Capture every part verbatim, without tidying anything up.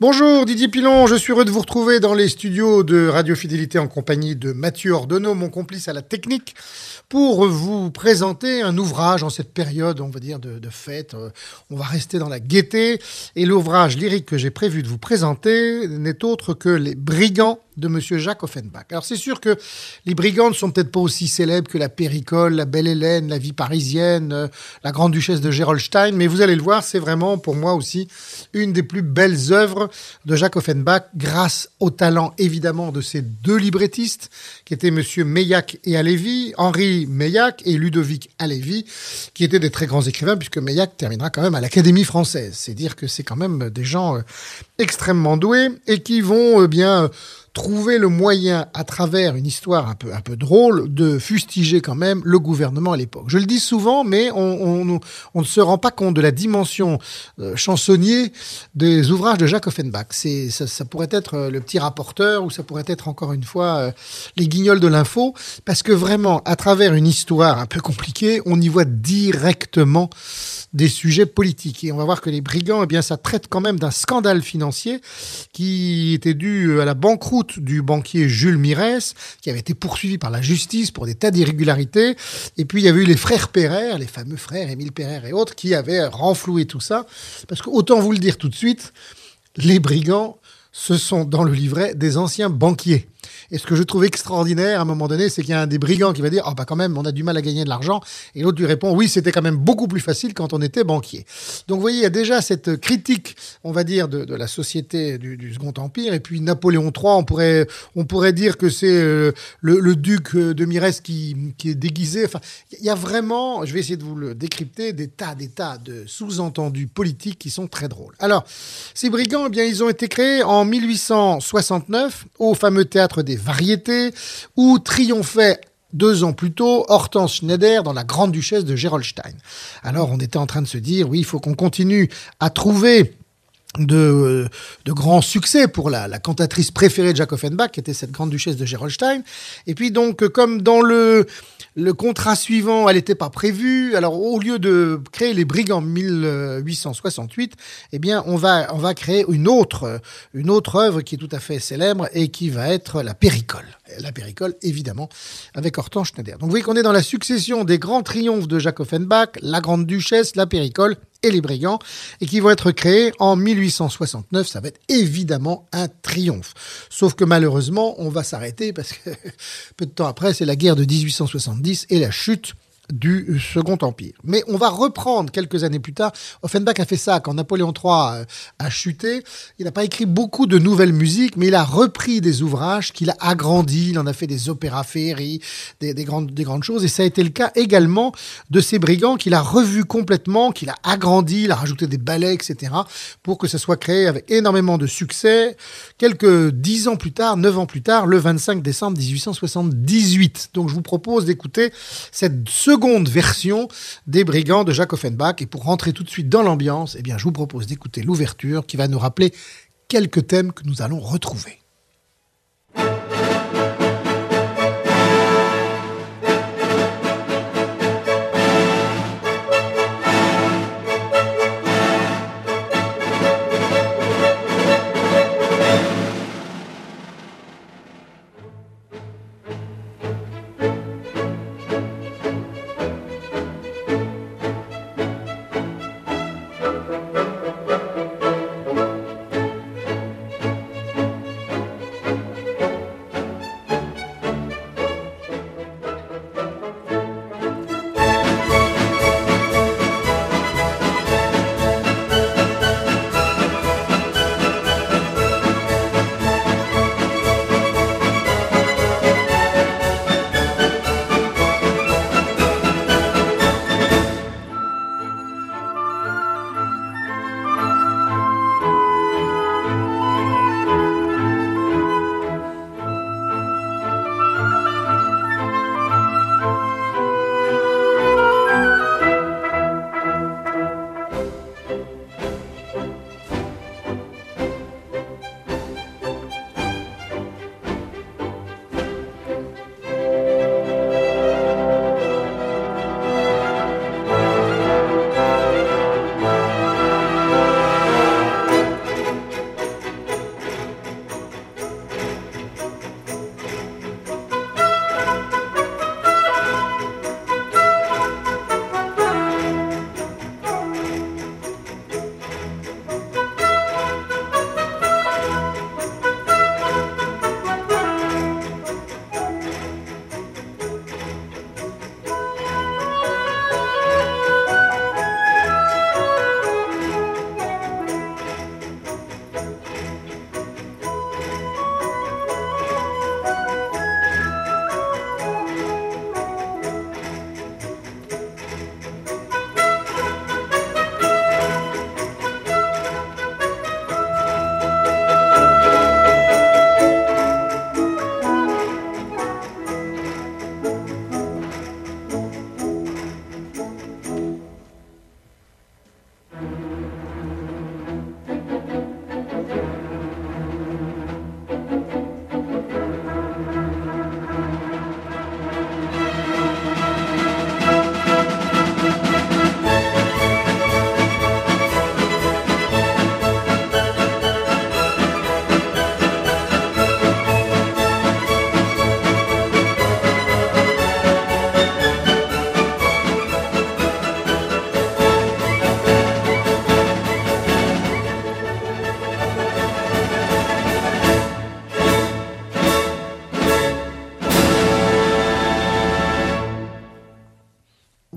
Bonjour Didier Pilon, je suis heureux de vous retrouver dans les studios de Radio Fidélité en compagnie de Mathieu Ordonneau, mon complice à la technique, pour vous présenter un ouvrage en cette période, on va dire, de, de fête. On va rester dans la gaieté. Et l'ouvrage lyrique que j'ai prévu de vous présenter n'est autre que Les Brigands de Monsieur Jacques Offenbach. Alors c'est sûr que les Brigands ne sont peut-être pas aussi célèbres que la Péricole, la Belle Hélène, la Vie parisienne, euh, la Grande Duchesse de Gerolstein, mais vous allez le voir, c'est vraiment pour moi aussi une des plus belles œuvres de Jacques Offenbach, grâce au talent évidemment de ces deux librettistes, qui étaient Monsieur Meillac et Halévy, Henri Meillac et Ludovic Halévy, qui étaient des très grands écrivains, puisque Meillac terminera quand même à l'Académie française. C'est dire que c'est quand même des gens euh, extrêmement doués et qui vont euh, bien... Euh, trouver le moyen, à travers une histoire un peu, un peu drôle, de fustiger quand même le gouvernement à l'époque. Je le dis souvent, mais on, on, on ne se rend pas compte de la dimension euh, chansonnier des ouvrages de Jacques Offenbach. C'est, ça, ça pourrait être le petit rapporteur, ou ça pourrait être encore une fois euh, les guignols de l'info, parce que vraiment, à travers une histoire un peu compliquée, on y voit directement des sujets politiques. Et on va voir que Les Brigands, eh bien, ça traite quand même d'un scandale financier qui était dû à la banqueroute du banquier Jules Mirès, qui avait été poursuivi par la justice pour des tas d'irrégularités. Et puis, il y avait eu les frères Pereire, les fameux frères Émile Pereire et autres, qui avaient renfloué tout ça. Parce que, autant vous le dire tout de suite, les Brigands, ce sont dans le livret des anciens banquiers. Et ce que je trouve extraordinaire à un moment donné, c'est qu'il y a un des brigands qui va dire « Ah oh bah quand même, on a du mal à gagner de l'argent ». Et l'autre lui répond « Oui, c'était quand même beaucoup plus facile quand on était banquier ». Donc vous voyez, il y a déjà cette critique, on va dire, de, de la société du, du Second Empire. Et puis Napoléon trois, on pourrait, on pourrait dire que c'est euh, le, le duc de Mirès qui, qui est déguisé. Enfin, il y a vraiment, je vais essayer de vous le décrypter, des tas, des tas de sous-entendus politiques qui sont très drôles. Alors, ces brigands, eh bien, ils ont été créés en mille huit cent soixante-neuf au fameux théâtre des Variétés, où triomphait deux ans plus tôt Hortense Schneider dans La Grande Duchesse de Gerolstein. Alors on était en train de se dire, oui, il faut qu'on continue à trouver de, de grands succès pour la, la cantatrice préférée de Jacques Offenbach, qui était cette Grande Duchesse de Gerolstein. Et puis donc, comme dans le... Le contrat suivant, elle n'était pas prévue. Alors, au lieu de créer les Brigands en mille huit cent soixante-huit, eh bien, on va, on va créer une autre, une autre œuvre qui est tout à fait célèbre et qui va être la Péricole. La Péricole, évidemment, avec Hortense Schneider. Donc, vous voyez qu'on est dans la succession des grands triomphes de Jacques Offenbach, la Grande Duchesse, la Péricole et les Brigands, et qui vont être créés en mille huit cent soixante-neuf. Ça va être évidemment un triomphe. Sauf que malheureusement, on va s'arrêter parce que peu de temps après, c'est la guerre de dix-huit cent soixante-dix et la chute du Second Empire. Mais on va reprendre quelques années plus tard. Offenbach a fait ça quand Napoléon trois a chuté. Il n'a pas écrit beaucoup de nouvelles musiques, mais il a repris des ouvrages qu'il a agrandis. Il en a fait des opéras féeries, des, des, grandes, des grandes choses. Et ça a été le cas également de ces brigands qu'il a revus complètement, qu'il a agrandi, il a rajouté des ballets, et cetera, pour que ça soit créé avec énormément de succès. Quelques dix ans plus tard, neuf ans plus tard, le vingt-cinq décembre mille huit cent soixante-dix-huit. Donc je vous propose d'écouter cette seconde seconde version des Brigands de Jacques Offenbach. Et pour rentrer tout de suite dans l'ambiance, eh bien, je vous propose d'écouter l'ouverture qui va nous rappeler quelques thèmes que nous allons retrouver.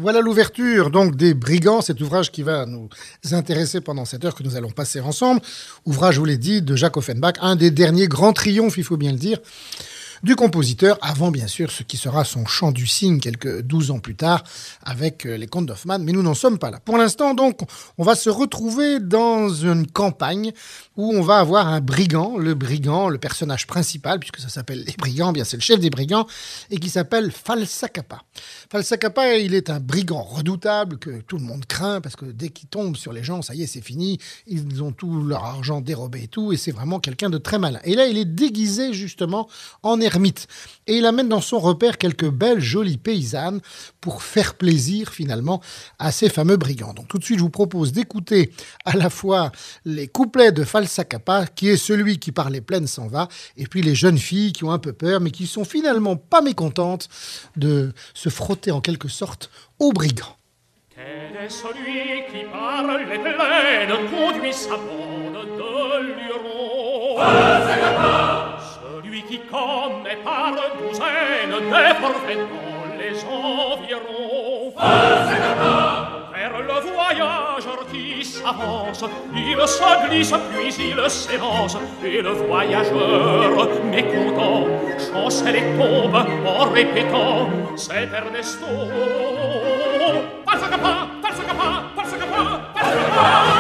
Voilà l'ouverture donc des Brigands, cet ouvrage qui va nous intéresser pendant cette heure que nous allons passer ensemble. Ouvrage, je vous l'ai dit, de Jacques Offenbach, un des derniers grands triomphes, il faut bien le dire, du compositeur, avant bien sûr ce qui sera son chant du cygne quelques douze ans plus tard avec les Contes d'Hoffmann, mais nous n'en sommes pas là. Pour l'instant donc, on va se retrouver dans une campagne où on va avoir un brigand, le brigand, le personnage principal, puisque ça s'appelle les brigands, bien c'est le chef des brigands, et qui s'appelle Falsacapa. Falsacapa, il est un brigand redoutable que tout le monde craint, parce que dès qu'il tombe sur les gens, ça y est, c'est fini, ils ont tout leur argent dérobé et tout, et c'est vraiment quelqu'un de très malin. Et là, il est déguisé justement en ermite, et il amène dans son repère quelques belles, jolies paysannes pour faire plaisir finalement à ces fameux brigands. Donc tout de suite, je vous propose d'écouter à la fois les couplets de Falsacapa, qui est celui qui par les plaines s'en va, et puis les jeunes filles qui ont un peu peur, mais qui sont finalement pas mécontentes de se frotter en quelque sorte aux brigands. Quel est celui qui par les plaines conduit sa bande de lurons? Falsacapa! Celui qui commet par douzaines déformait dans les environs. Falsacapa! Vers le voyageur qui s'avance, il se glisse puis il s'élance, et le voyageur, mécontent, chancelle et tombe en répétant: c'est Ernesto. Falsacapa! Falsacapa! Falsacapa! Falsacapa!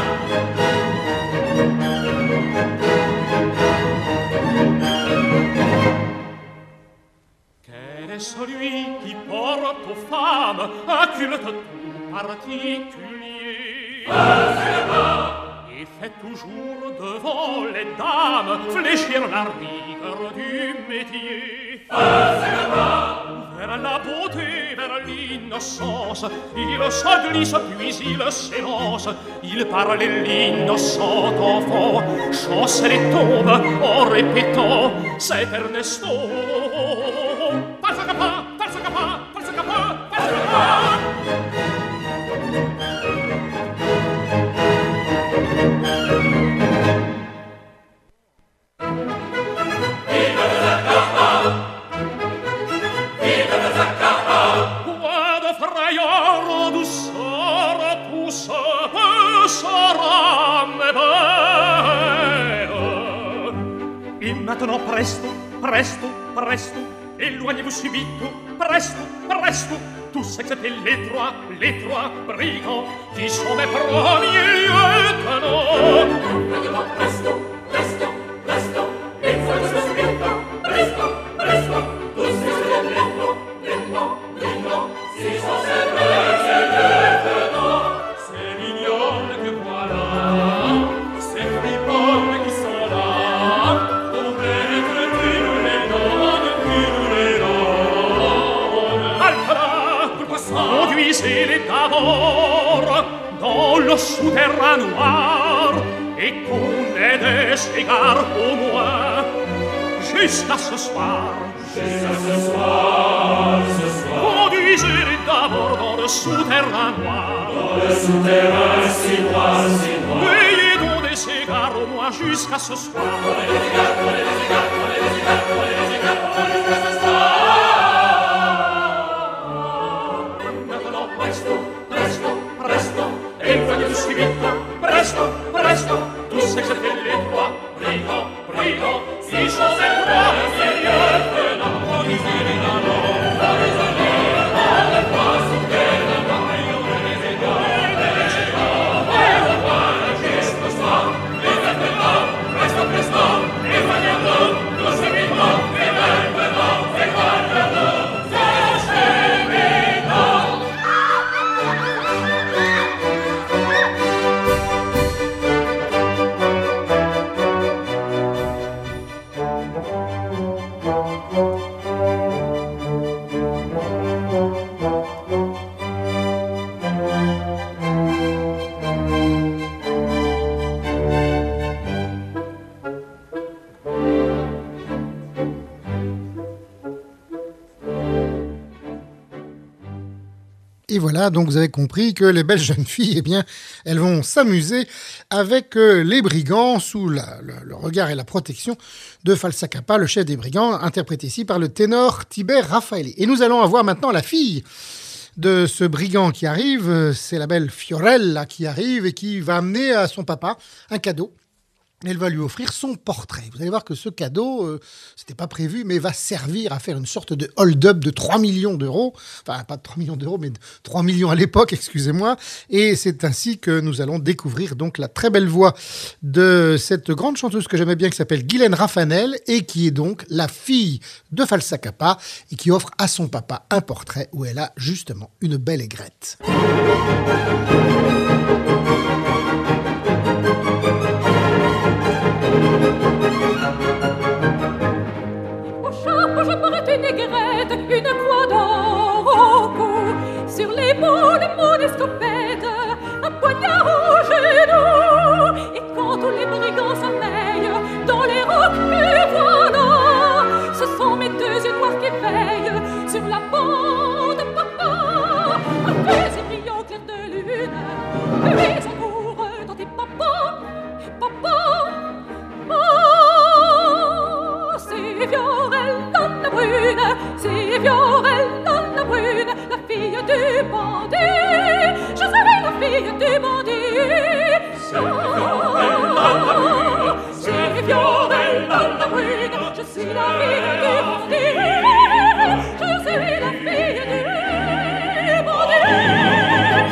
Quel est celui qui porte aux femmes un culte tout particulier? Falsacapa! Et fait toujours devant les dames fléchir la rigueur du métier. Falsacapa! Vers la beauté, vers l'innocence, il se glisse puis il s'élance. Il parle l'innocent enfant, chancelle et tombe en répétant: c'est Ernesto. Falsacapa! Falsacapa! Falsacapa! Falsacapa! Et maintenant presto, presto, presto, éloignez-vous subito, presto, presto, tous acceptez les trois, les trois brigands qui sont mes premiers lieutenants. Maintenant presto, presto, presto, éloignez-vous subito, presto, presto, tous acceptez les trois, les trois brigands qui sont mes premiers lieutenants. C'est mignonne que voilà, c'est friponne qui sont là, pour mettre qui nous les donne, qui nous les donne. Alcala, pourquoi ça? Conduisez-les d'abord dans le souterrain noir, et qu'on ait des égards au moins jusqu'à ce soir. Jusqu'à ce soir, ce soir. Conduisez-les d'abord dans le souterrain noir. Dans le souterrain si noir, si noir. Ayez donc des égards au moins jusqu'à ce soir. Prenez les égards, prenez les égards, prenez les égards, prenez les égards, prenez jusqu'à ce soir. Maintenant presto, presto, presto, éloignez-vous subito, presto, presto, tous excepté les trois brigands, brigands, qui sont ces trois premiers lieutenants. Conduisez-les d'abord, conduisez-les dans le bois souterrain. Ayons les égards, les égards, et au moins jusqu'au soir. Et maintenant, presto, presto, éloignez-vous, tout subito, et maintenant, éloignez-vous, tout subito. Et voilà, donc vous avez compris que les belles jeunes filles, eh bien, elles vont s'amuser avec euh, les brigands sous la, le, le regard et la protection de Falsacapa, le chef des brigands, interprété ici par le ténor Tibère Raffaelli. Et nous allons avoir maintenant la fille de ce brigand qui arrive. C'est la belle Fiorella qui arrive et qui va amener à son papa un cadeau. Elle va lui offrir son portrait. Vous allez voir que ce cadeau, euh, c'était pas prévu, mais va servir à faire une sorte de hold-up de trois millions d'euros. Enfin, pas de trois millions d'euros, mais de trois millions à l'époque, excusez-moi. Et c'est ainsi que nous allons découvrir donc la très belle voix de cette grande chanteuse que j'aimais bien, qui s'appelle Guylaine Raffanel, et qui est donc la fille de Falsacapa, et qui offre à son papa un portrait où elle a justement une belle aigrette. Une aigrette, une croix d'or au cou, sur l'épaule mon escopette, un poignard au genou. Et quand tous les brigands sommeillent dans les rocs que voilà, ce sont mes deux yeux noirs qui veillent sur la bande papa, avec ses brillants clairs de lune, puis son coureux dans tes papa, papa. Oh, c'est Fiorella la brune, c'est Fiorella la brune, la fille du bandit. Je serai la fille du bandit. C'est Fiorella la brune, c'est Fiorella la brune, je suis la fille du bandit. Je suis la fille du bandit.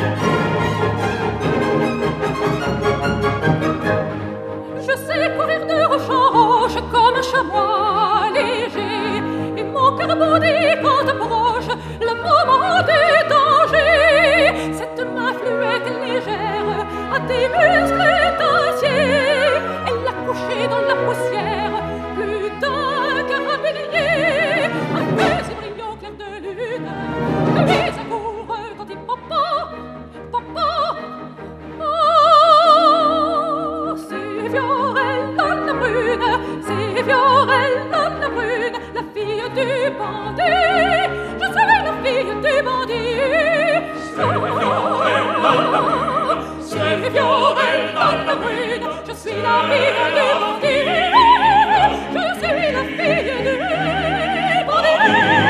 Je sais courir de roche en roche comme un chamois léger, et mon cœur bondit quand approche le moment du danger. Cette main fluette légère a des muscles d'acier, elle a couché dans la poussière plus d'un carabinier, avec ses brillants clairs de lune, puis sa coureux quand il papa, papa. Oh, c'est Fiorella la brune, c'est Fiorella la brune, la fille du bandit. Je serai la fille du bandit. C'est Fiorella la brune, c'est Fiorella la brune, je suis la fille du bandit. Je suis la fille du bandit.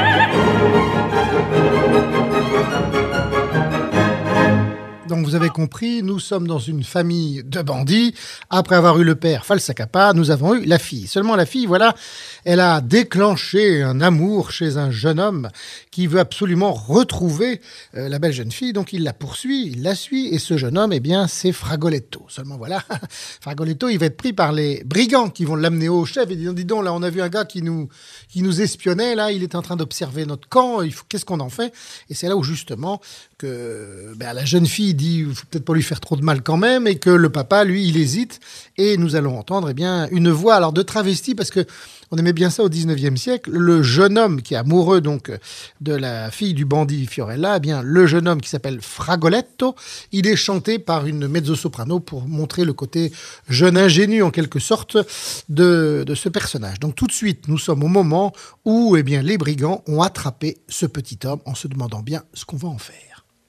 Donc vous avez compris, nous sommes dans une famille de bandits. Après avoir eu le père Falsacapa, nous avons eu la fille. Seulement la fille, voilà, elle a déclenché un amour chez un jeune homme qui veut absolument retrouver euh, la belle jeune fille. Donc il la poursuit, il la suit, et ce jeune homme, eh bien, c'est Fragoletto. Seulement voilà, Fragoletto, il va être pris par les brigands qui vont l'amener au chef et dire, dis donc, là, on a vu un gars qui nous, qui nous espionnait, là, il est en train d'observer notre camp, il faut, qu'est-ce qu'on en fait? Et c'est là où justement que ben, la jeune fille dit, il faut peut-être pas lui faire trop de mal quand même, et que le papa, lui, il hésite, et nous allons entendre eh bien, une voix alors de travesti, parce que on aimait bien ça au dix-neuvième siècle, le jeune homme qui est amoureux donc de la fille du bandit Fiorella, eh bien, le jeune homme qui s'appelle Fragoletto, il est chanté par une mezzo-soprano pour montrer le côté jeune ingénu en quelque sorte de, de ce personnage. Donc tout de suite, nous sommes au moment où eh bien, les brigands ont attrapé ce petit homme en se demandant bien ce qu'on va en faire.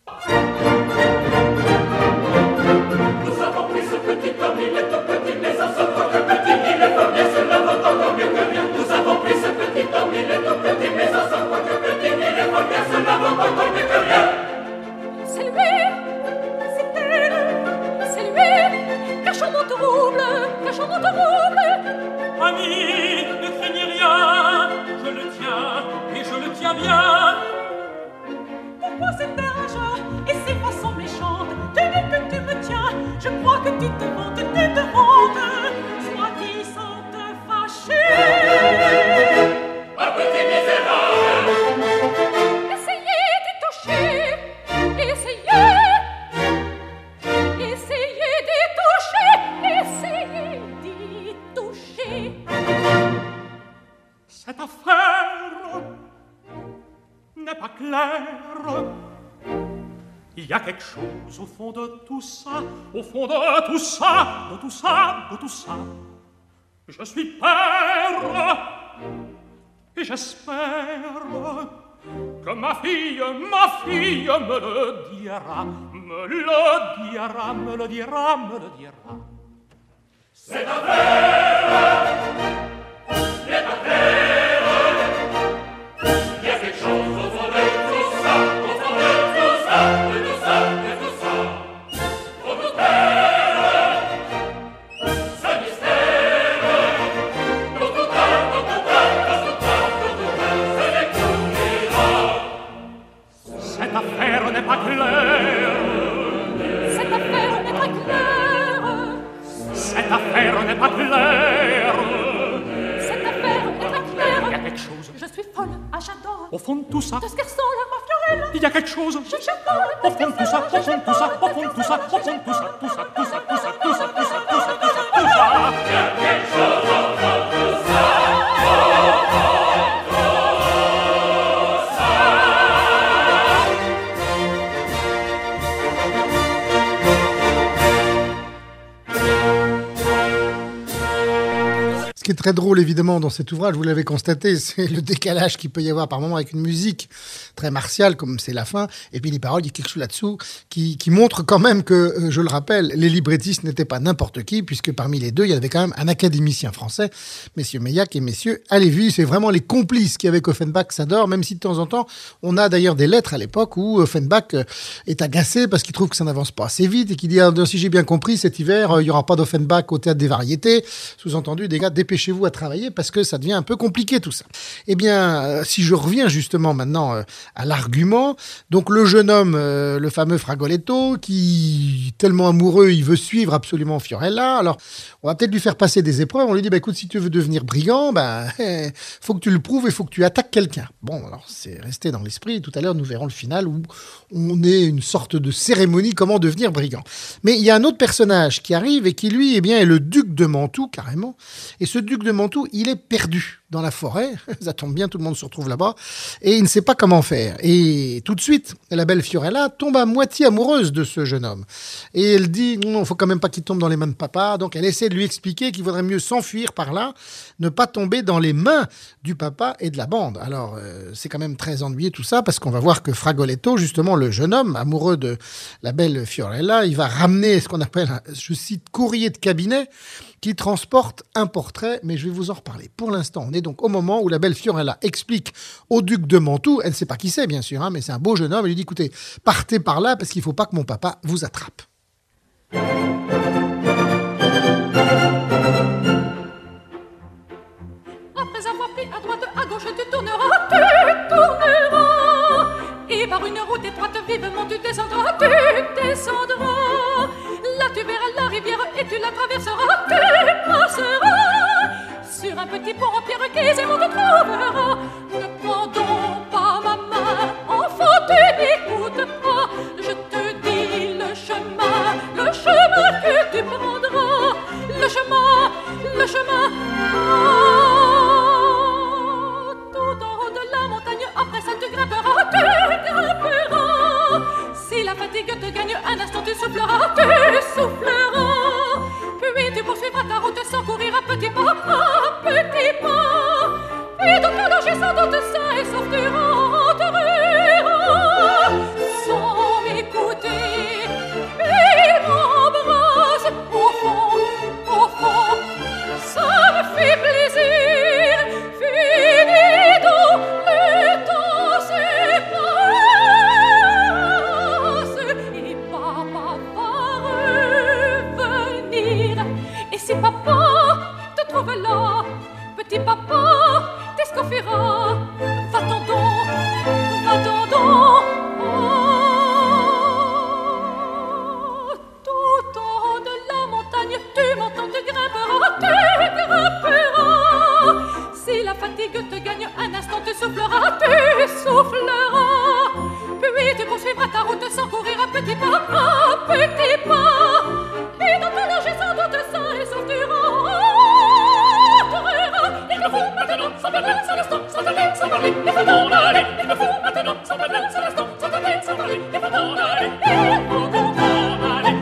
Nous avons pris ce petit homme, il est tout petit, mais ça se voit que petit, il est pas bien, cela vaut encore mieux que rien. Nous avons pris ce petit homme, il est tout petit, mais ça se voit que petit, il est pas bien, cela vaut encore mieux que rien. C'est lui, c'est elle, c'est lui, cachons mon trouble, cachons mon trouble. Ami, ne craignez rien, je le tiens, et je le tiens bien. Pourquoi cette rage et ces façons méchantes? Dès que tu me tiens, je crois que tu te vantes, tu te vantes. Sois-tu sans te fâcher? Un petit misérable. Essayez d'y toucher, essayez. Essayez d'y toucher, essayez d'y toucher. Cette affaire n'est pas claire. Il y a quelque chose au fond de tout ça, au fond de tout ça, de tout ça, de tout ça. Je suis père et j'espère que ma fille, ma fille me le dira, me le dira, me le dira, me le dira. Cette affaire n'est pas claire. Il y a quelque chose au fond de tout ça, au fond de Au fond de tout ça, de ce garçon, la ma Fiorella, il y a quelque chose. je cherche pas le Au fond de tout ça, au fond de tout ça, au fond de tout ça, au fond de tout ça, tout ça, tout ça, tout ça, tout ça, tout ça, tout ça, tout ça, tout ça. Il y a quelque chose au fond de tout ça. Ce qui est très drôle, évidemment, dans cet ouvrage, vous l'avez constaté, c'est le décalage qu'il peut y avoir par moment avec une musique très martiale, comme c'est la fin, et puis les paroles, il y a quelque chose là-dessous qui, qui montre quand même que, euh, je le rappelle, les librettistes n'étaient pas n'importe qui, puisque parmi les deux, il y avait quand même un académicien français, messieurs Meillac et messieurs Halévy. C'est vraiment les complices qui, avec Offenbach, s'adorent, même si de temps en temps, on a d'ailleurs des lettres à l'époque où Offenbach euh, est agacé parce qu'il trouve que ça n'avance pas assez vite et qu'il dit, ah, si j'ai bien compris, cet hiver, euh, il n'y aura pas d'Offenbach au Théâtre des Variétés. Sous-entendu, des gars, dépêchez-vous à travailler parce que ça devient un peu compliqué tout ça. Eh bien, euh, si je reviens justement maintenant euh, à l'argument, donc le jeune homme, euh, le fameux Fragoletto, qui tellement amoureux, il veut suivre absolument Fiorella. Alors, on va peut-être lui faire passer des épreuves. On lui dit, bah, écoute, si tu veux devenir brigand, ben, bah, faut que tu le prouves et faut que tu attaques quelqu'un. Bon, alors c'est resté dans l'esprit. Tout à l'heure, nous verrons le final où on est une sorte de cérémonie comment devenir brigand. Mais il y a un autre personnage qui arrive et qui lui, eh bien, est le duc de Mantoue carrément. Et ce duc de Mantoue, il est perdu dans la forêt. Ça tombe bien, tout le monde se retrouve là-bas. Et il ne sait pas comment faire. Et tout de suite, la belle Fiorella tombe à moitié amoureuse de ce jeune homme. Et elle dit, non, il faut quand même pas qu'il tombe dans les mains de papa. Donc elle essaie de lui expliquer qu'il vaudrait mieux s'enfuir par là, ne pas tomber dans les mains du papa et de la bande. Alors, euh, c'est quand même très ennuyé tout ça, parce qu'on va voir que Fragoletto, justement, le jeune homme, amoureux de la belle Fiorella, il va ramener ce qu'on appelle, je cite, courrier de cabinet, qui transporte un portrait, mais je vais vous en reparler. Pour l'instant, on est donc au moment où la belle Fiorella explique au duc de Mantoue, elle ne sait pas qui c'est bien sûr, hein, mais c'est un beau jeune homme, elle lui dit, écoutez, partez par là parce qu'il ne faut pas que mon papa vous attrape. Après avoir pris à droite, à gauche, tu tourneras, tu tourneras. Et par une route étroite, vivement tu descendras, tu descendras. Là tu verras la rivière et tu la traverseras, tu passeras. Sur un petit pont en pierre qu'aisément te trouveras. Ne prends donc pas ma main, enfant, tu n'écoutes pas. Je te dis le chemin, le chemin que tu prendras. Le chemin, le chemin. Tout en haut de la montagne, après ça tu grimperas, tu grimperas. Si la fatigue te gagne, un instant tu souffleras, tu souffleras. Puis tu poursuivras ta route sans courir à petits pas, à petits pas. Et dans ton danger sans doute sain et sauf tu rentreras. Sans m'écouter, il m'embrasse au fond, au fond. Ça me fait plaisir, fini donc le temps se passe. Et papa va revenir. Et si papa te trouve là, petit papa t'escoffiera. Va-t'en donc, va-t'en donc. Oh, tout en haut de la montagne, tu m'entends, tu grimperas, tu grimperas. Si la fatigue te gagne, un instant tu souffleras, tu souffleras. Puis tu poursuivras ta route sans courir à petits pas, à petits pas. Et dans ton danger sans doute sain et sauf tu rentreras. Il me faut maintenant sans parler, sans l'instant, sans tarder, sans parler, il faut m'en aller. Il me faut maintenant sans parler, sans l'instant, sans tarder, sans parler, il faut m'en aller. Il faut m'en aller.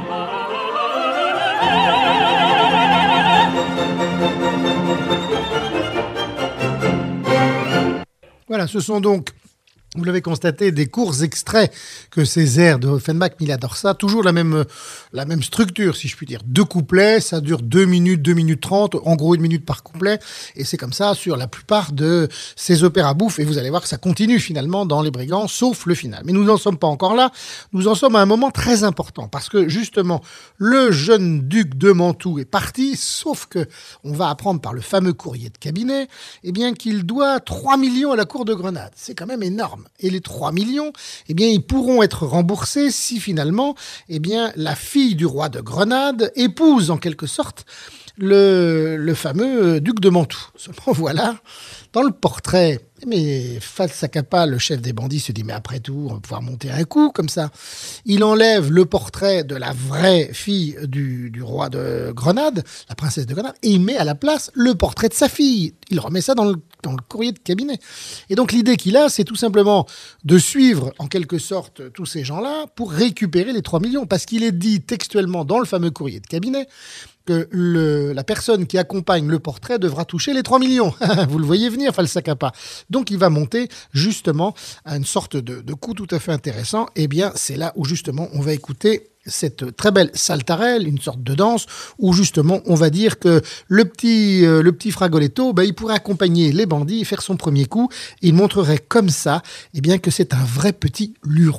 Voilà, ce sont donc, vous l'avez constaté, des courts extraits que ces airs de Offenbach, mais il adore ça. Toujours la même, la même structure, si je puis dire. Deux couplets, ça dure deux minutes, deux minutes trente, en gros une minute par couplet. Et c'est comme ça sur la plupart de ces opéras bouffes. Et vous allez voir que ça continue finalement dans Les Brigands, sauf le final. Mais nous n'en sommes pas encore là. Nous en sommes à un moment très important. Parce que justement, le jeune duc de Mantoue est parti, sauf que on va apprendre par le fameux courrier de cabinet, eh bien qu'il doit trois millions à la cour de Grenade. C'est quand même énorme. Et les trois millions, eh bien, ils pourront être remboursés si finalement, eh bien, la fille du roi de Grenade épouse en quelque sorte le, le fameux duc de Mantoue. Seulement voilà, dans le portrait, mais Falsacapa, le chef des bandits, se dit mais après tout, on va pouvoir monter un coup comme ça. Il enlève le portrait de la vraie fille du, du roi de Grenade, la princesse de Grenade, et il met à la place le portrait de sa fille. Il remet ça dans le, dans le courrier de cabinet. Et donc l'idée qu'il a, c'est tout simplement de suivre en quelque sorte tous ces gens-là pour récupérer les trois millions. Parce qu'il est dit textuellement dans le fameux courrier de cabinet que le, la personne qui accompagne le portrait devra toucher les trois millions. Vous le voyez venir, Falsacapa. Donc, il va monter justement à une sorte de, de coup tout à fait intéressant. Eh bien, c'est là où justement on va écouter cette très belle saltarelle, une sorte de danse, où justement on va dire que le petit, euh, le petit Fragoletto, ben, il pourrait accompagner les bandits et faire son premier coup. Il montrerait comme ça eh bien, que c'est un vrai petit luron.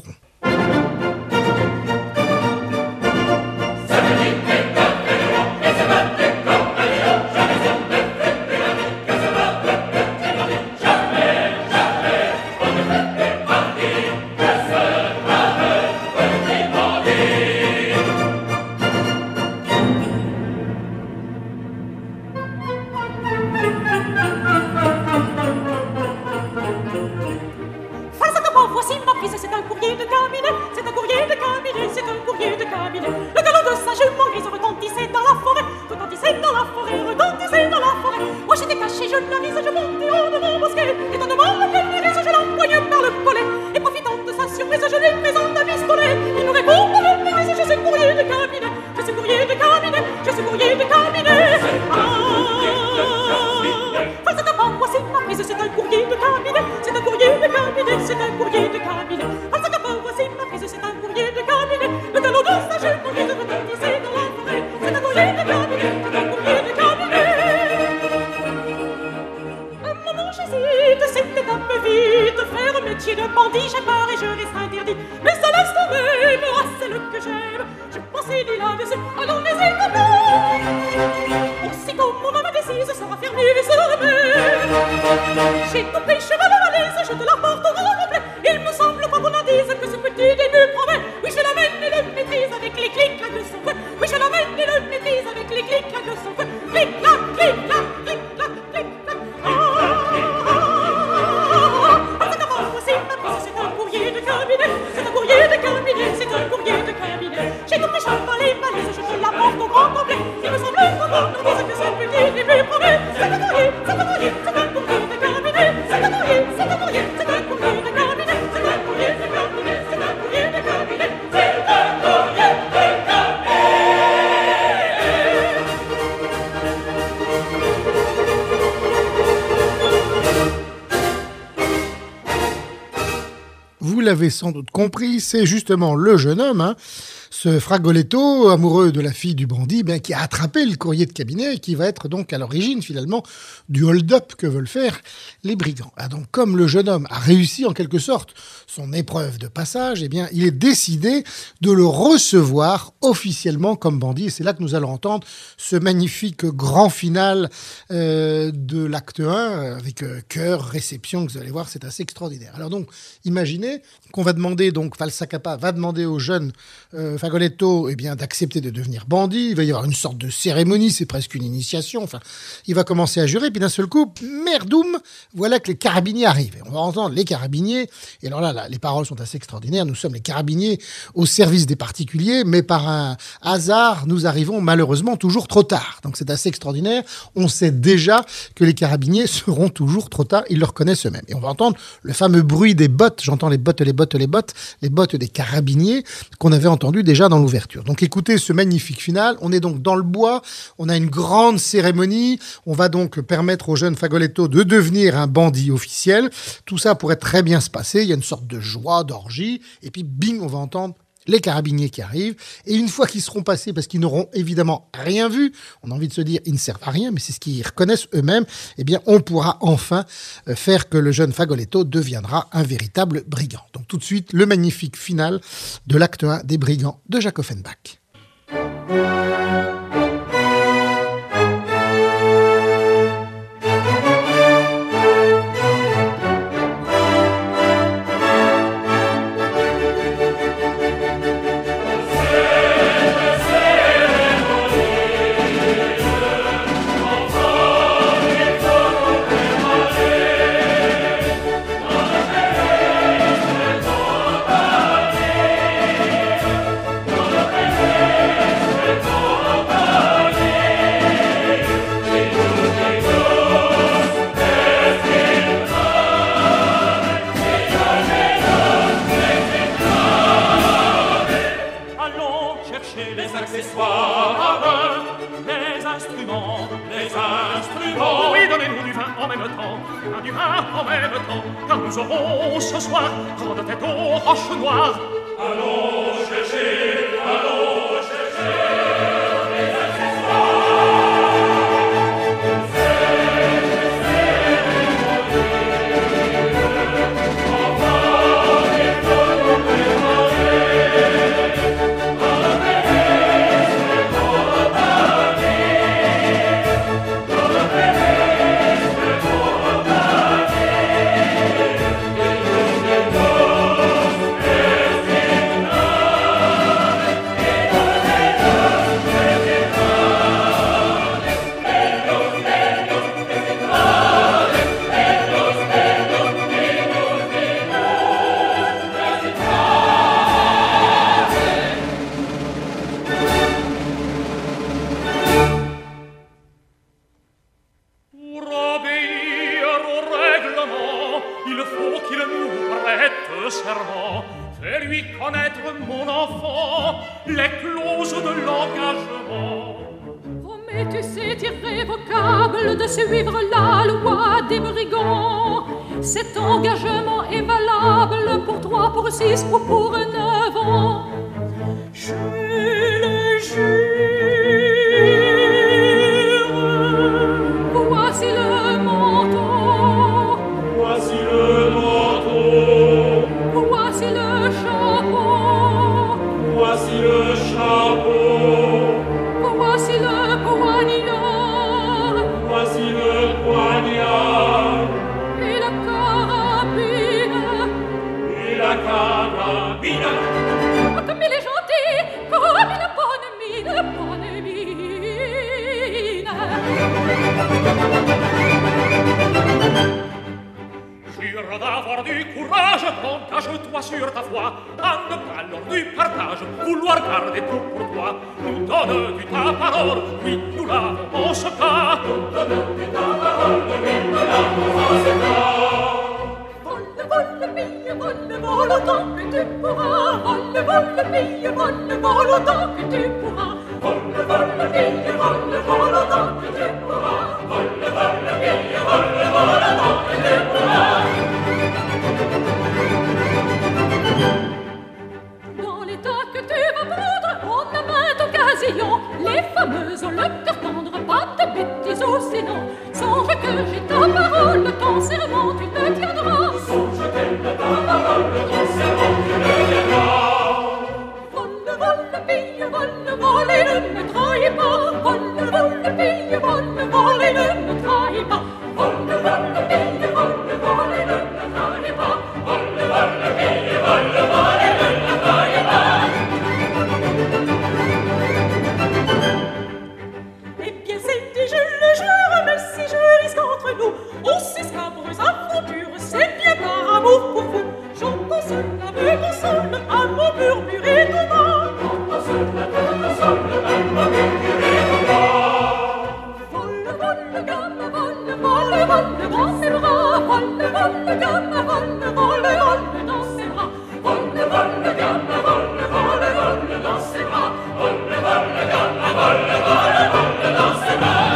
Vous l'avez sans doute compris, c'est justement le jeune homme, hein, ce Fragoletto, amoureux de la fille du bandit, ben, qui a attrapé le courrier de cabinet et qui va être donc à l'origine finalement du hold-up que veulent faire les brigands. Ah, donc comme le jeune homme a réussi en quelque sorte son épreuve de passage, eh bien, il est décidé de le recevoir officiellement comme bandit. Et c'est là que nous allons entendre ce magnifique grand final euh, de l'acte un avec euh, chœur, réception, que vous allez voir, c'est assez extraordinaire. Alors donc, imaginez qu'on va demander, donc Falsacapa va demander au jeune euh, Fragoletto eh bien, d'accepter de devenir bandit. Il va y avoir une sorte de cérémonie, c'est presque une initiation. Enfin, il va commencer à jurer, puis d'un seul coup, merdoum, voilà que les carabiniers arrivent. Et on va entendre les carabiniers. Et alors là, là, les paroles sont assez extraordinaires. Nous sommes les carabiniers au service des particuliers, mais par un hasard, nous arrivons malheureusement toujours trop tard. Donc c'est assez extraordinaire. On sait déjà que les carabiniers seront toujours trop tard. Ils le reconnaissent eux-mêmes. Et on va entendre le fameux bruit des bottes. J'entends les bottes, les bottes, les bottes, les bottes des carabiniers qu'on avait entendu déjà dans l'ouverture. Donc écoutez ce magnifique final. On est donc dans le bois. On a une grande cérémonie. On va donc permettre au jeune Fragoletto de devenir un bandit officiel. Tout ça pourrait très bien se passer. Il y a une sorte de joie, d'orgie. Et puis bing, on va entendre les carabiniers qui arrivent, et une fois qu'ils seront passés, parce qu'ils n'auront évidemment rien vu, on a envie de se dire, ils ne servent à rien, mais c'est ce qu'ils reconnaissent eux-mêmes, eh bien, on pourra enfin faire que le jeune Fragoletto deviendra un véritable brigand. Donc tout de suite, le magnifique final de l'acte un des Brigands de Jacques Offenbach. même temps, un humain en même temps, car nous aurons ce soir grande tête aux roches noires. Allons chercher, allons chercher les accessoires. Cet engagement est valable pour trois, pour six ou pour neuf ans. Je le jure. Voici le manteau. Voici le manteau. Voici le chapeau. Voici le chapeau. Voici le poignard. Voici le poignard. Carabine. Oh, comme il est gentil, comme il a bonne mine, bonne mine. Jure d'avoir du courage, engage-toi sur ta foi, à ne pas lors du partage, vouloir garder tout pour toi. Nous donne-tu ta parole, oui, nous l'avons en ce cas. Nous donne-tu ta parole, oui, nous l'avons en ce cas. Volle, fille, volle, vole autant que tu pourras. Volle, volle, fille, volle, vole autant que tu pourras. Volle, volle, fille, volle, vole autant que tu pourras. Volle, volle, fille, volle, vole autant que tu pourras. Dans l'état que tu vas prendre, en a maintes occasions, les fameuses ont le cœur tendre, pas de bêtises ou sinon. Songe que j'ai ta parole, ton serment tu le tiendras. Songe que j'ai ta parole, ton serment tu le tiendras. Volle, volle, fille, volle, vole et ne me trahis pas. Volle, volle, fille, volle, vole et ne me trahis pas. Volle, volle, fille, volle, vole et ne me trahis pas. Volle, volle, fille, volle, vole et ne me trahis pas. Eh bien c'est dit, je le jure, mais si je risque entre nous, on s'escabreuse aventure, c'est bien par amour pour vous. J'en console, la me console, à mon murmuré tout bas. J'en console, la me console, à mon murmuré tout bas. Volle, volle, gamme, volle, volle, volle dans ses bras. Volle, volle, gamme, volle, volle, volle dans ses bras. Volle, volle, gamme, volle, volle, volle dans ses bras. Volle, volle, gamme, volle, volle, volle dans ses bras.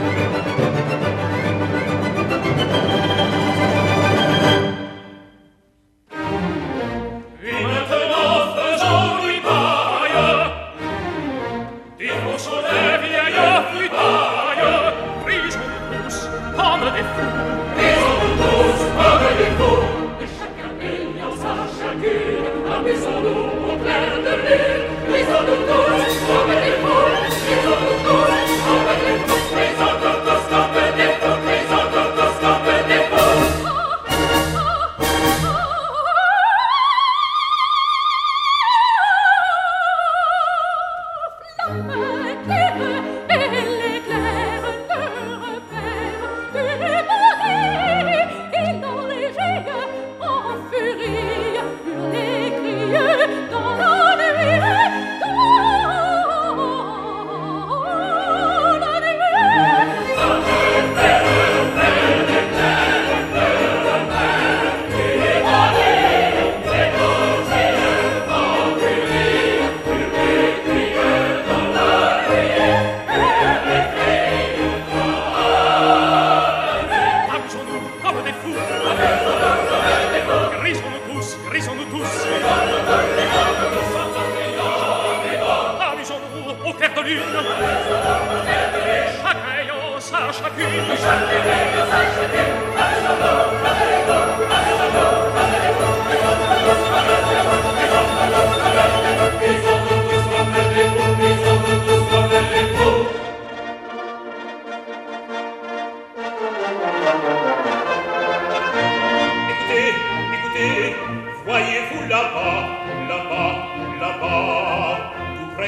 Amusons-nous au clair de lune, lisons-nous tous comme des fous, lisons-nous tous comme des fous, lisons-nous tous comme des fous, lisons-nous tous comme des fous. Flamme éclaire et l'éclair le repère d'une beauté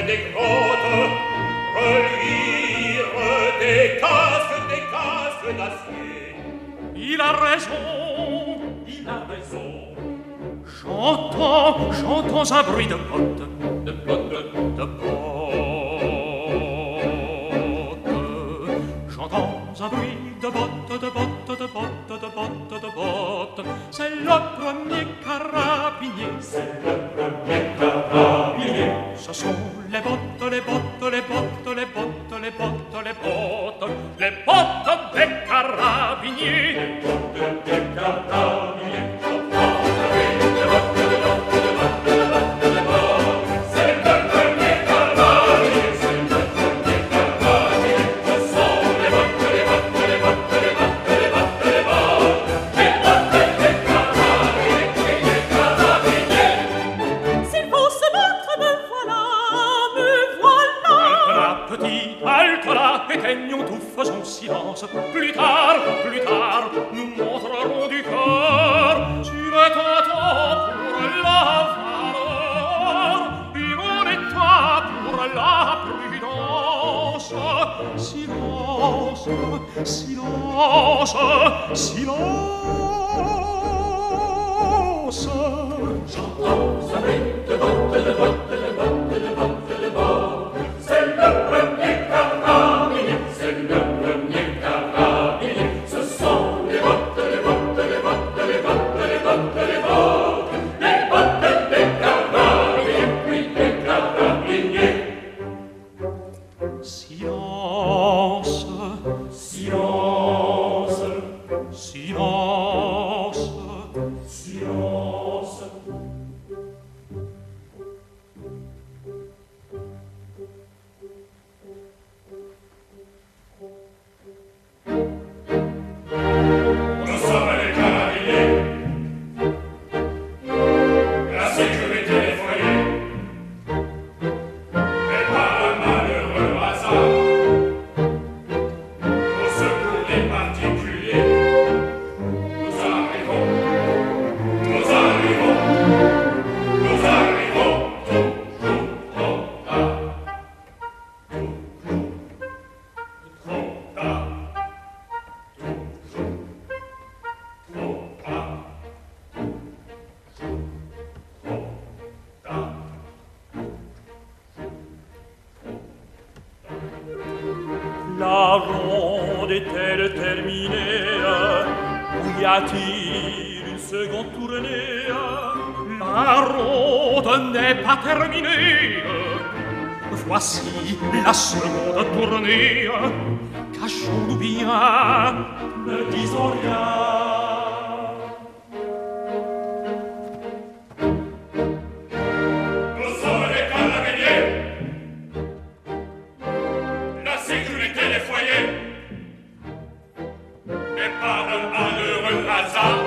des grottes, reluire des casques, des casques d'acier. Il a raison, il a raison. J'entends, j'entends un bruit de bottes, de bottes, de bottes. J'entends un bruit de bottes, de bottes, de bottes, de bottes, de bottes. C'est le premier carabinier, c'est le premier carabinier. Ce sont les bottes, les bottes, les bottes, les bottes, les bottes, les bottes, les bottes des carabiniers, les bottes des carabiniers. Éteignons tout, faisons silence. Plus tard, plus tard, nous montrerons du cœur. Tu veux t'entendre pour la valeur, et mon état pour la prudence. Silence, silence, silence. J'entends un bruit de bottes, de bottes, de bottes, de bottes, de bottes. C'est le premier carabinier, c'est le premier carabinier. Ce sont les bottes, les bottes, les bottes, les bottes, les bottes, les bottes, les bottes des carabiniers, oui, des carabiniers. Silence, silence, silence, silence. Nous sommes les carabiniers. La sécurité des foyers. Mais par un malheureux hasard, au secours des particuliers, nous arrivons, nous arrivons, nous arrivons toujours trop tard. Toujours trop tard. La ronde est-elle terminée? Ou y a-t-il une seconde tournée? La ronde n'est pas terminée. Voici la seconde tournée. Cachons-nous bien, ne disons rien. Nous sommes les carabiniers. La sécurité des foyers. Et par un malheureux hasard,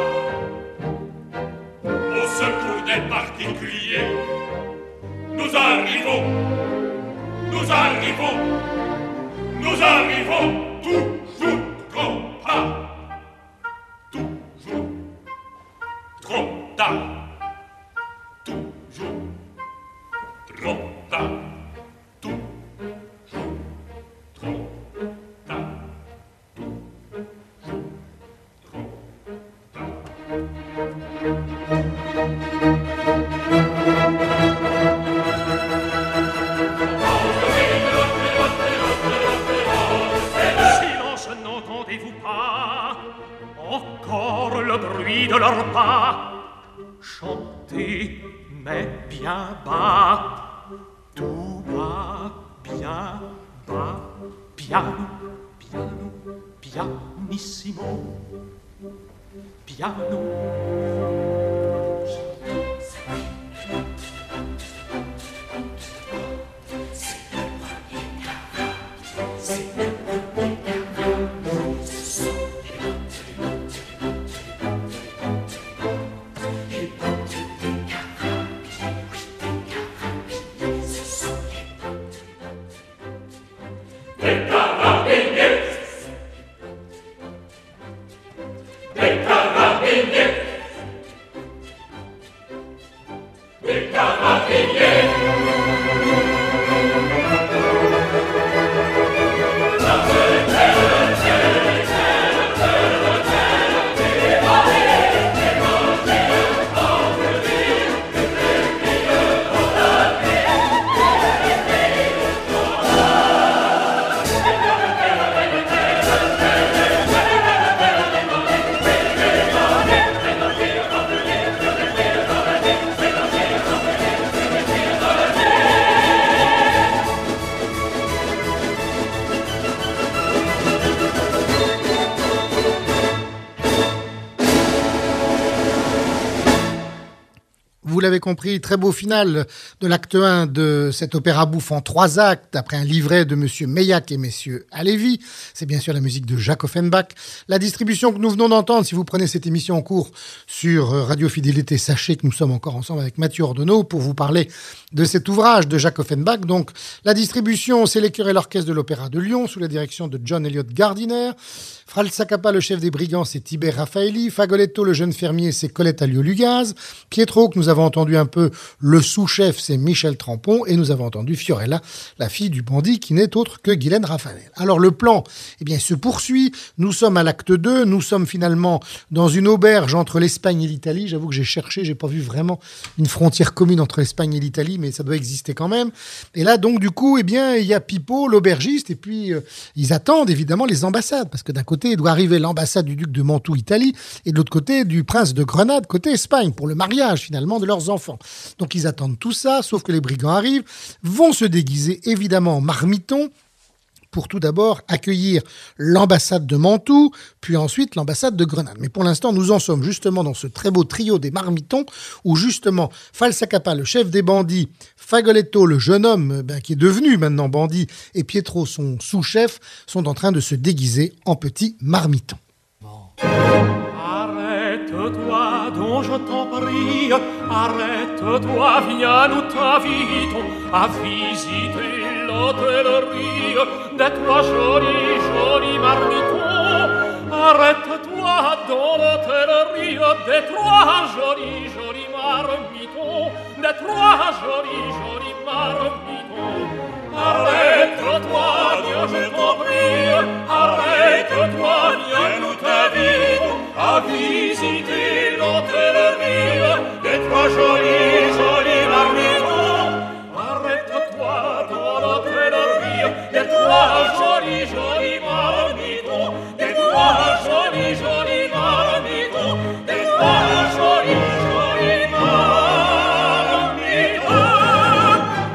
au secours des particuliers, nous arrivons, nous arrivons, nous arrivons toujours trop tard. Toujours trop tard. Toujours trop tard. Toujours trop tard. Toujours trop tard. Silence, n'entendez-vous pas encore le bruit de leurs pas? Chantez, mais bien bas, tout bas, bien bas, piano, piano, pianissimo, piano. vous l'avez compris, très beau final de l'acte un de cet opéra bouffe en trois actes, après un livret de Monsieur Meilhac et Messieurs Halévy. C'est bien sûr la musique de Jacques Offenbach. La distribution que nous venons d'entendre, si vous prenez cette émission en cours sur Radio Fidélité, sachez que nous sommes encore ensemble avec Mathieu Ordeneau pour vous parler de cet ouvrage de Jacques Offenbach. Donc, la distribution, c'est les chœurs et l'orchestre de l'Opéra de Lyon, sous la direction de John Elliott Gardiner. Fralsacapa, le chef des brigands, c'est Tibère Raffaelli. Fagoletto, le jeune fermier, c'est Colette Alliot-Lugaz. Pietro, que nous avons entendu un peu, le sous-chef, c'est Michel Trampon. Et nous avons entendu Fiorella, la fille du bandit, qui n'est autre que Guylaine Raffanel. Alors, le plan, eh bien, se poursuit. Nous sommes à l'acte deux. Nous sommes finalement dans une auberge entre l'Espagne et l'Italie. J'avoue que j'ai cherché, j'ai pas vu vraiment une frontière commune entre l'Espagne et l'Italie, mais ça doit exister quand même. Et là, donc, du coup, eh bien, il y a Pipo, l'aubergiste, et puis euh, ils attendent évidemment les ambassades, parce que d'un côté, il doit arriver l'ambassade du duc de Mantoue, Italie, et de l'autre côté, du prince de Grenade, côté Espagne, pour le mariage, finalement, de leurs enfants. Donc, ils attendent tout ça, sauf que les brigands arrivent, vont se déguiser, évidemment, en marmitons, pour tout d'abord accueillir l'ambassade de Mantoue, puis ensuite l'ambassade de Grenade. Mais pour l'instant, nous en sommes justement dans ce très beau trio des marmitons, où justement Falsacapa, le chef des bandits, Fagoletto, le jeune homme ben, qui est devenu maintenant bandit, et Pietro, son sous-chef, sont en train de se déguiser en petits marmitons. Arrête-toi, dont je t'en prie, arrête-toi, viens, nous t'invitons à visiter l'hôtellerie des trois jolis, jolis marmitons. Arrête-toi dans l'hôtellerie des trois jolis, jolis marmitons, des trois jolis, jolis marmitons. Arrête-toi, viens, je t'en prie, arrête-toi, viens, nous t'invitons à visiter l'hôtellerie des trois jolis, jolis marmitons. Arrête-toi dans l'hôtellerie des trois jolis, jolis marmitons, des trois jolis, jolis marmitons, des trois jolis, jolis marmitons.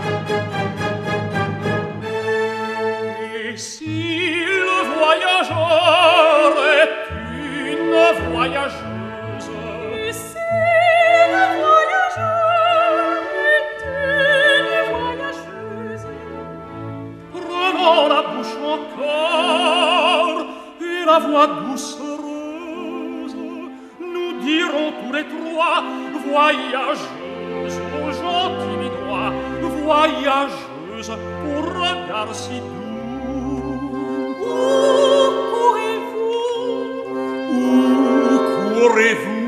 Et si le voyageur est une voyageuse, Et si le voyageur est une voyageuse, prenons la bouche encore et la voix doucereuse, nous dirons tous les trois voyageuses aux gens timidois, voyageuses au regard si doux. où courez-vous? Où courez-vous?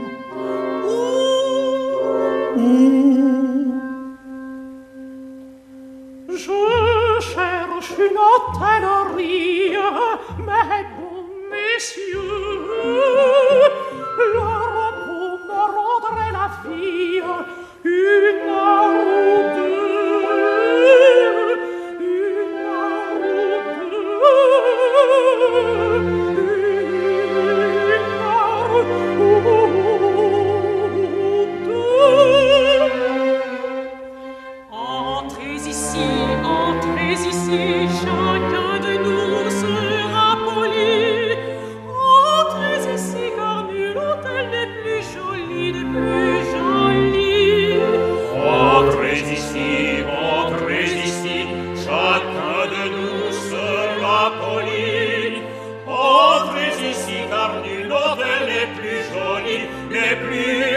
Où? Je cherche une hôtellerie, mes bons messieurs, leur repos me rendrait la vie une heure ou deux, une heure ou deux, une heure ou deux. Entrez ici, entrez ici, chacun de nous sera poli. Entrez ici, car nul hôtel n'est plus joli, n'est plus joli. Entrez ici, entrez ici, chacun de nous sera poli. Entrez ici, car nul hôtel n'est plus joli, n'est plus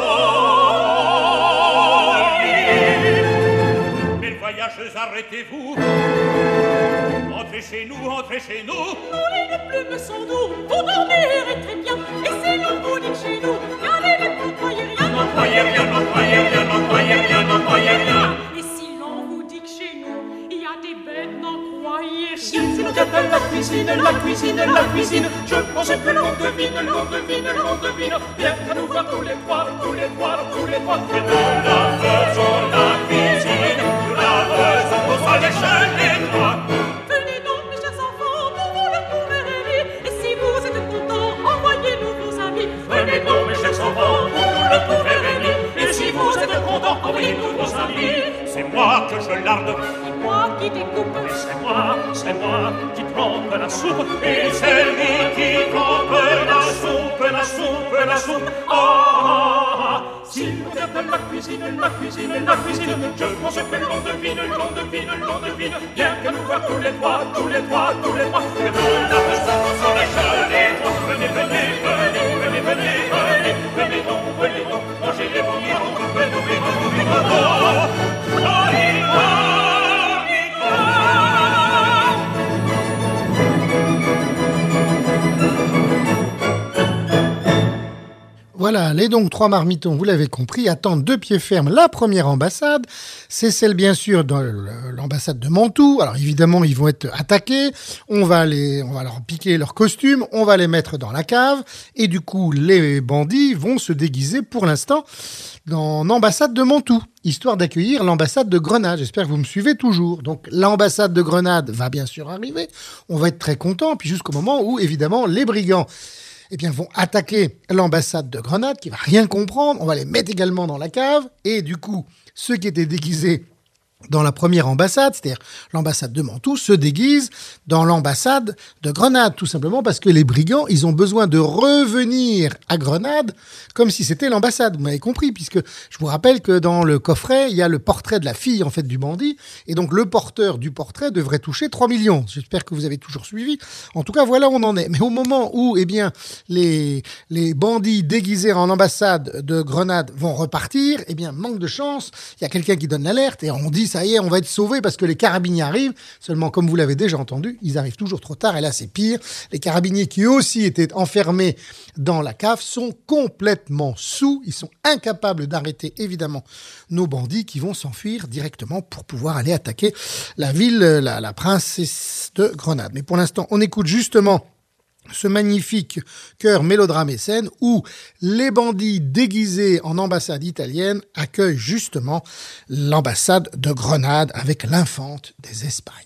joli. Mes voyageuses, arrêtez-vous. Entrez chez nous, entrez chez nous. Nous, les plumes sont doux, vous dormirez très bien. Et si l'on vous dit chez nous, regardez, n'en croyez rien, N'en croyez rien, n'en croyez rien, n'en croyez rien, n'en croyez rien. Et si l'on vous dit que chez nous, il y a des bêtes, n'en croyez rien. Si l'on appelle la cuisine, la cuisine, la cuisine, je pensais que l'on devine, l'on devine, l'on devine. Viens à nous voir tous les trois, tous les trois, tous les trois. Que nous la faisons la cuisine, nous la faisons pour ça les chaînes les trois. Venez donc, mes chers enfants, pour vous le couvrir. Et si vous êtes contents, envoyez-nous vos amis. Venez donc, mes chers enfants, pour nous le prouver béni. Et si vous êtes contents, envoyez-nous vos amis. C'est moi que je larde, C'est moi qui découpe. et c'est moi, c'est moi qui trempe la soupe. Et c'est lui qui trempe la soupe, la soupe, la soupe. Ah, S'il vient à la cuisine, la cuisine, la cuisine, je pense que l'on devine, l'on devine, l'on devine, bien que nous voir tous les trois, tous les trois, tous les trois, que nous n'avons sur les jeunes trois. Venez, venez, venez, venez, venez, venez, venez donc, venez donc, mangez les bons mirons, venez donc, venez donc, venez donc, venez donc. Voilà, les donc trois marmitons, vous l'avez compris, attendent de pied ferme la première ambassade. C'est celle, bien sûr, de l'ambassade de Mantoue. Alors, évidemment, ils vont être attaqués. On va les, on va leur piquer leurs costumes. On va les mettre dans la cave. Et du coup, les bandits vont se déguiser, pour l'instant, dans l'ambassade de Mantoue, histoire d'accueillir l'ambassade de Grenade. J'espère que vous me suivez toujours. Donc, l'ambassade de Grenade va bien sûr arriver. On va être très contents. Puis jusqu'au moment où, évidemment, les brigands eh bien, vont attaquer l'ambassade de Grenade, qui va rien comprendre. On va les mettre également dans la cave. Et du coup, ceux qui étaient déguisés dans la première ambassade, c'est-à-dire l'ambassade de Mantoue, se déguisent dans l'ambassade de Grenade, tout simplement parce que les brigands, ils ont besoin de revenir à Grenade comme si c'était l'ambassade. Vous m'avez compris, puisque je vous rappelle que dans le coffret, il y a le portrait de la fille, en fait, du bandit, et donc le porteur du portrait devrait toucher trois millions. J'espère que vous avez toujours suivi. En tout cas, voilà où on en est. Mais au moment où, eh bien, les, les bandits déguisés en ambassade de Grenade vont repartir, eh bien, manque de chance, il y a quelqu'un qui donne l'alerte, et on dit, ça y est, on va être sauvés parce que les carabiniers arrivent. Seulement, comme vous l'avez déjà entendu, ils arrivent toujours trop tard. Et là, c'est pire. Les carabiniers qui aussi étaient enfermés dans la cave sont complètement saouls. Ils sont incapables d'arrêter, évidemment, nos bandits qui vont s'enfuir directement pour pouvoir aller attaquer la ville, la, la princesse de Grenade. Mais pour l'instant, on écoute justement ce magnifique chœur mélodrame et scène où les bandits déguisés en ambassade italienne accueillent justement l'ambassade de Grenade avec l'infante des Espagnes.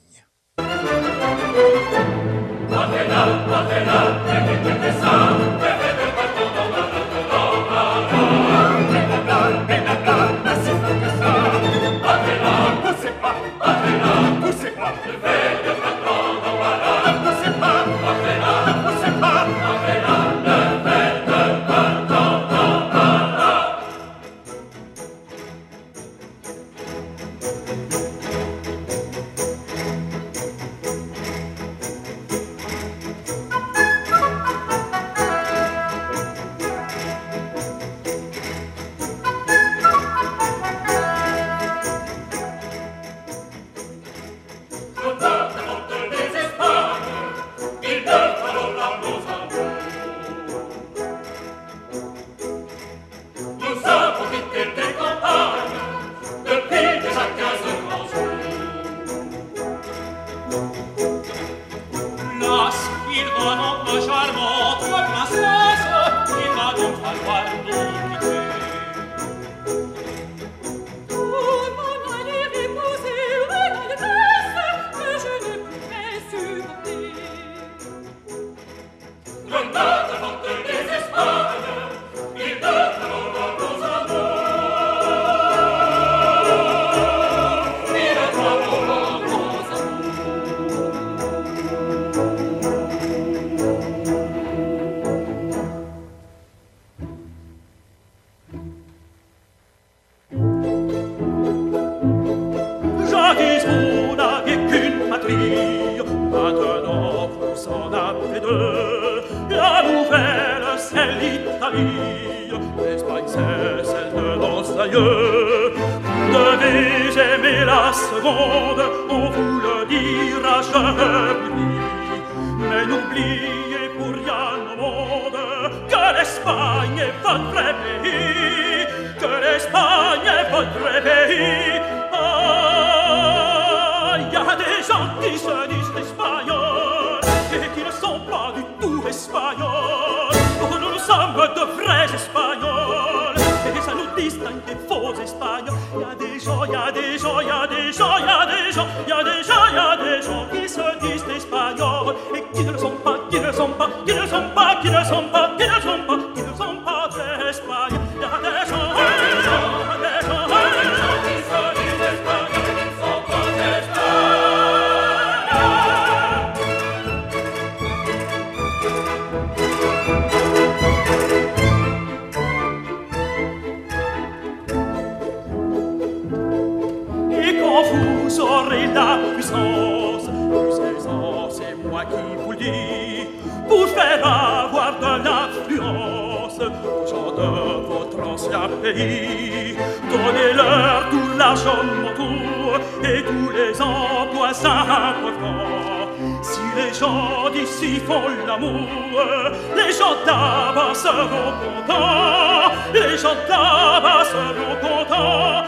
la puissance. Plus aisant, c'est moi qui vous le dis, pour faire avoir de l'influence aux gens de votre ancien pays. Donnez-leur tout l'argent de mon tour et tous les emplois importants. Si les gens d'ici font l'amour, les gens là-bas seront contents. Les gens là-bas seront contents.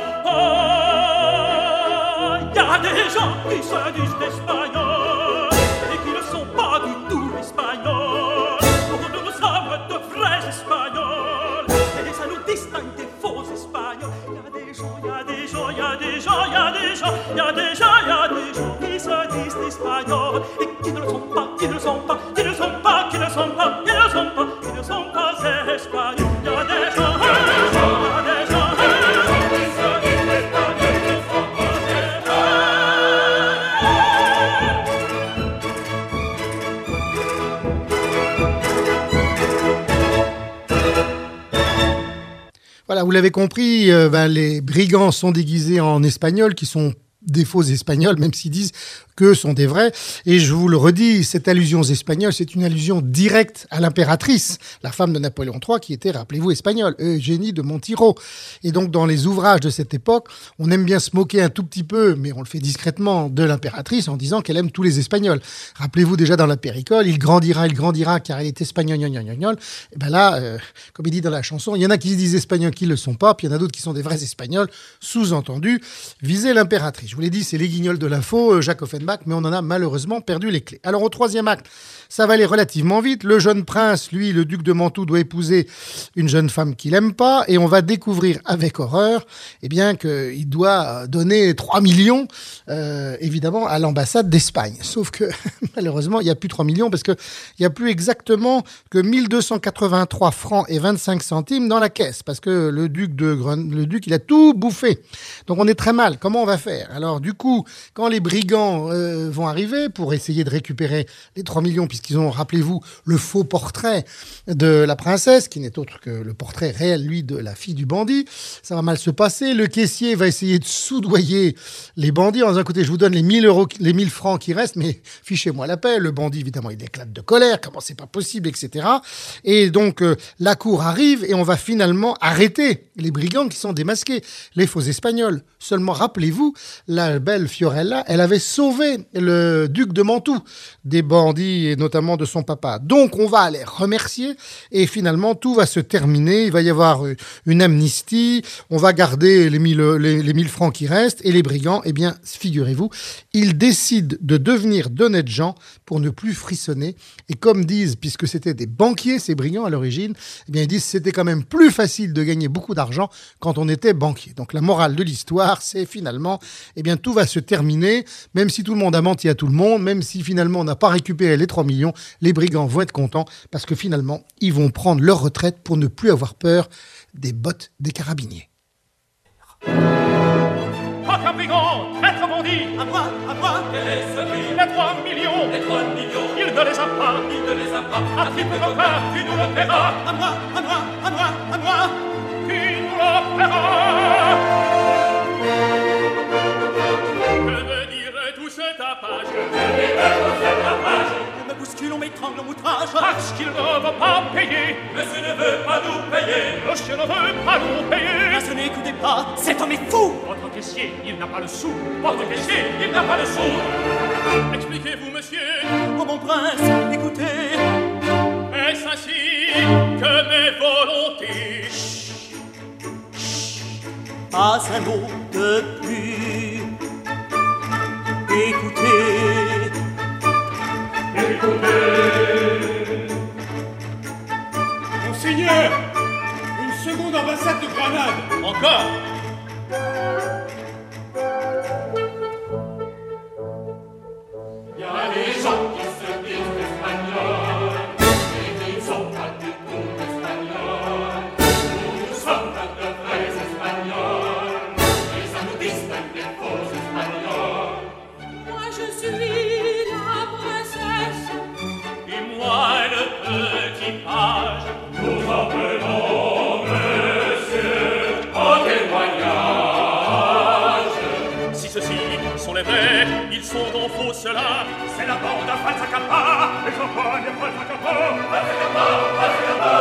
Oh, y a des gens qui se disent espagnols et qui ne sont pas du tout espagnols. Nous, nous sommes de vrais espagnols et ça nous distingue des faux espagnols. Y a des gens, y a des gens, y a des gens, y a des gens, y a des gens, y a des gens qui se disent espagnols et qui ne le sont pas, qui ne le sont pas, qui ne le sont pas, qui ne le sont pas, qui ne le sont pas, qui ne sont pas espagnols. Y a des gens, y a des gens, y a des gens, y a des gens qui se disent espagnols, qui ne sont pas espagnols. Voilà, vous l'avez compris, euh, ben, les brigands sont déguisés en espagnols, qui sont des faux espagnols, même s'ils disent que sont des vrais. Et je vous le redis, cette allusion aux Espagnols, c'est une allusion directe à l'impératrice, la femme de Napoléon trois, qui était, rappelez-vous, espagnole, Eugénie de Montijo. Et donc, dans les ouvrages de cette époque, on aime bien se moquer un tout petit peu, mais on le fait discrètement, de l'impératrice en disant qu'elle aime tous les Espagnols. Rappelez-vous déjà dans la Péricole, il grandira, il grandira, car il est espagnol, gnon, gnon, gnon, gnon. Et ben là, euh, comme il dit dans la chanson, il y en a qui se disent espagnols qui ne le sont pas, puis il y en a d'autres qui sont des vrais Espagnols, sous-entendu, viser l'impératrice. Je vous l'ai dit, c'est les guignols de l'info, Jacques Offenbach, mais on en a malheureusement perdu les clés. Alors au troisième acte, ça va aller relativement vite. Le jeune prince, lui, le duc de Mantoue, doit épouser une jeune femme qu'il n'aime pas, et on va découvrir avec horreur, eh bien, qu'il doit donner trois millions, euh, évidemment, à l'ambassade d'Espagne. Sauf que, malheureusement, il n'y a plus trois millions, parce qu'il n'y a plus exactement que mille deux cent quatre-vingt-trois francs et vingt-cinq centimes dans la caisse, parce que le duc, de Gren... le duc, il a tout bouffé. Donc on est très mal. Comment on va faire? Alors du coup, quand les brigands euh, vont arriver pour essayer de récupérer les trois millions, puisqu'ils ont, rappelez-vous, le faux portrait de la princesse, qui n'est autre que le portrait réel, lui, de la fille du bandit, ça va mal se passer. Le caissier va essayer de soudoyer les bandits en disant, écoutez, je vous donne les mille euros, les mille francs qui restent, mais fichez-moi la paix. Le bandit, évidemment, il éclate de colère, comment c'est pas possible, et cetera. Et donc, euh, la cour arrive et on va finalement arrêter les brigands qui sont démasqués, les faux Espagnols. Seulement, rappelez-vous, la belle Fiorella, elle avait sauvé le duc de Mantoue des bandits et notamment de son papa. Donc, on va les remercier et finalement, tout va se terminer. Il va y avoir une amnistie. On va garder les mille, les, les mille francs qui restent et les brigands, eh bien, figurez-vous, ils décident de devenir d'honnêtes gens pour ne plus frissonner. Et comme disent, puisque c'était des banquiers, ces brigands à l'origine, eh bien, ils disent que c'était quand même plus facile de gagner beaucoup d'argent quand on était banquier. Donc, la morale de l'histoire, c'est finalement, eh bien, tout va se terminer, même si tout le monde a menti à tout le monde, même si finalement on n'a pas récupéré les trois millions, les brigands vont être contents parce que finalement, ils vont prendre leur retraite pour ne plus avoir peur des bottes des carabiniers. Quand un brigand, traître bandit, à moi, à moi, quel est celui? Les trois millions, les trois millions, il ne les a pas, il ne les a pas, à triple repas, tu nous le paieras, à moi, à moi, à moi, à moi, tu nous le paieras. Que veut dire tout ce tapage? Que veut dire tout ce tapage? On me bouscule, on m'étrangle en outrage, parce qu'il ne veut pas payer. Monsieur ne veut pas nous payer. Monsieur ne veut pas nous payer. Monsieur, n'écoutez pas, cet homme est fou. Votre caissier, il n'a pas le sou. Votre caissier, il n'a pas le sou. Expliquez-vous, monsieur. Oh mon prince, écoutez. Est-ce ainsi que mes volontés? Pas un mot de plus. Écoutez. Écoutez. Monseigneur, une seconde ambassade de Grenade. Encore? Il y a des gens qui se disent espagnols et qui ne sont pas du tout espagnols. Nous sommes de vrais espagnols et ça nous distingue des faux espagnols. Moi je suis la princesse Et moi le petit page. Nous appelons monsieur en témoignage. Si ceux-ci sont les vrais sont donc faux ceux-là? C'est la bande à Falsacapa, les campagnes à Falsacapa, Falsacapa, Falsacapa.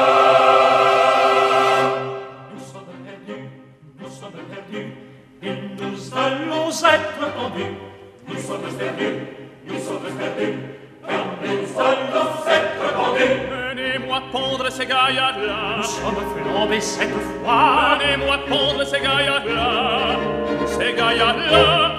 Nous sommes perdus, nous sommes perdus, et nous allons être entendus. Nous sommes perdus, nous sommes perdus, car nous allons être vendus. Menez-moi pondre ces gaillards-là. Nous sommes flambés cette fois. Menez-moi pondre ces gaillards-là. Ces gaillards-là.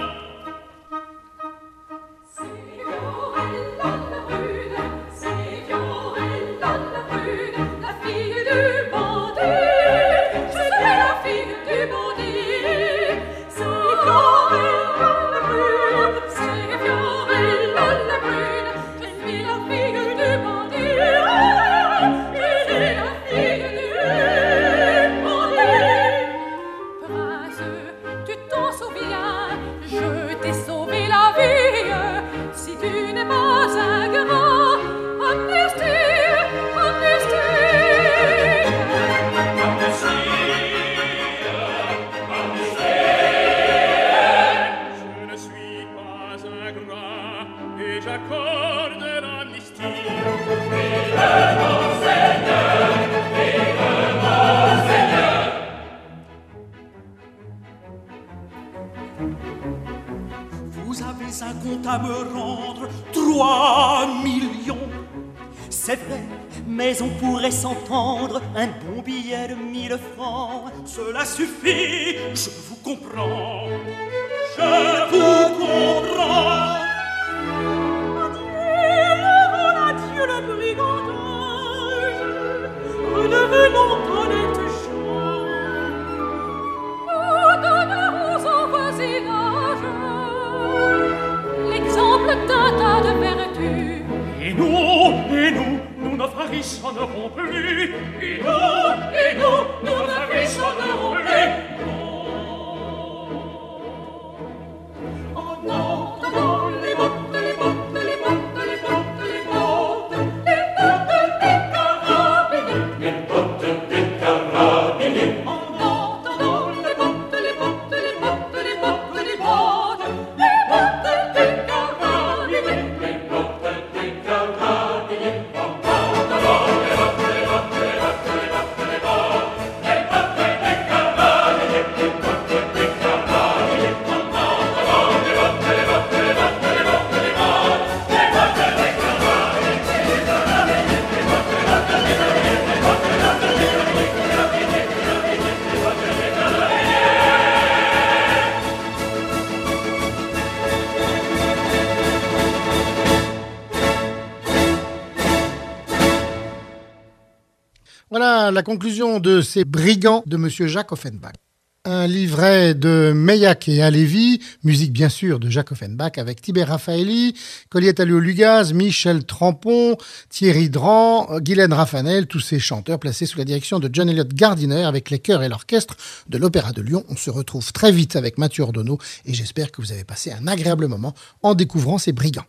À me rendre trois millions. C'est vrai, mais on pourrait s'entendre un bon billet de mille francs. Cela suffit, je vous comprends. Je vous comprends. Adieu, adieu le brigandage, redevenons honnêtes gens. Nous donnerons au voisinage l'exemple d'un tas de vertus. Et nous, et nous, nous ne frissonnerons plus. Et nous, et nous, nous ne frissonnerons plus. En entendant les bottes, les bottes, les bottes, les bottes, les bottes, les bottes des carabiniers. Les bottes des carabiniers. En entendant les bottes, les bottes, les bottes, les bottes, les bottes, les bottes des carabiniers. Les bottes des carabiniers. En entendant les bottes, les bottes, les bottes, les bottes, les bottes, les bottes des carabiniers. Les bottes des carabiniers. En entendant les bottes, les bottes, les bottes, les bottes, les bottes, les bottes des carabiniers. Les carabiniers, les bottes, les bottes, les carabiniers, les bottes, les bottes, les carabiniers, les carabiniers, les carabiniers, les bottes des carabiniers. Voilà la conclusion de ces brigands de Monsieur Jacques Offenbach. Un livret de Meilhac et Halévy, musique bien sûr de Jacques Offenbach avec Tibet Raffaelli, Colliette Alliot-Lugaz, Michel Trampon, Thierry Dran, Guylaine Raffanel, tous ces chanteurs placés sous la direction de John Eliot Gardiner avec les chœurs et l'orchestre de l'Opéra de Lyon. On se retrouve très vite avec Mathieu Ordonneau et j'espère que vous avez passé un agréable moment en découvrant ces brigands.